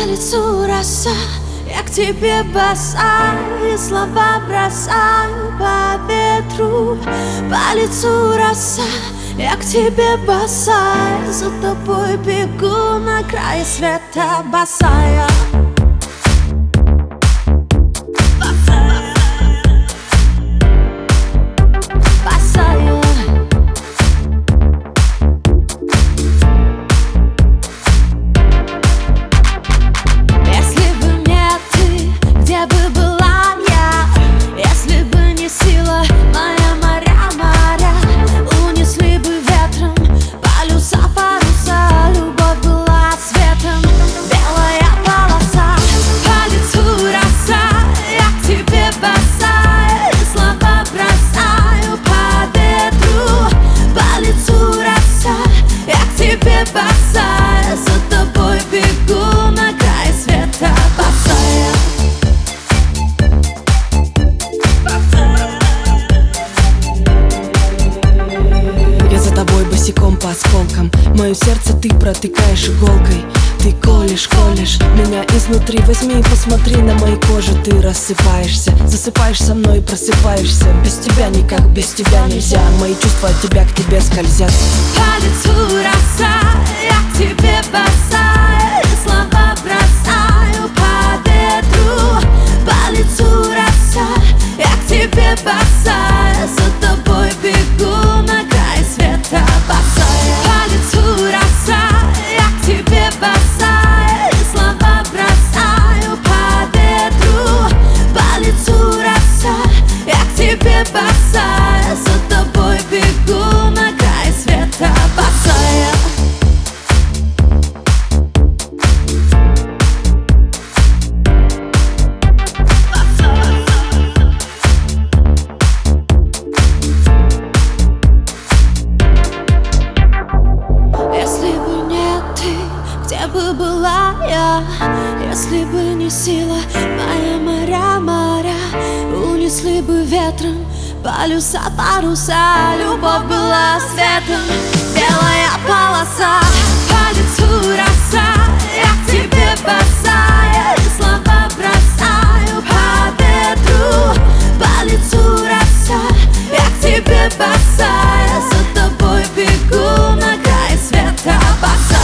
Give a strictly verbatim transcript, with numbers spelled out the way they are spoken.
По лицу роса, я к тебе босая, и слова бросаю по ветру. По лицу роса, я к тебе босая, за тобой бегу на край света босая. Босая, за тобой бегу на край света босая. Я за тобой босиком по осколкам, мое сердце ты протыкаешь иголкой. Ты колешь, колешь меня изнутри. Возьми и посмотри на моей коже. Ты рассыпаешься, засыпаешь со мной и просыпаешься. Без тебя никак, без тебя нельзя. Мои чувства от тебя к тебе скользят. По лицу роса, я к тебе босая, и слова бросаю по ветру. По лицу роса, я к тебе босая, за тобой бегу на край света босая. По лицу роса, я к тебе босая, и слова бросаю по ветру. По лицу роса, я к тебе босая, за тобой бегу на край света босая. Если бы не ты, где бы была я? Если бы не сила моя, моря, моря унесли бы ветром полюса, паруса. Любовь была светом, белая полоса. По лицу роса, я к тебе босая, и слова бросаю по ветру. По лицу роса, я к тебе босая, за тобой бегу на край света босая.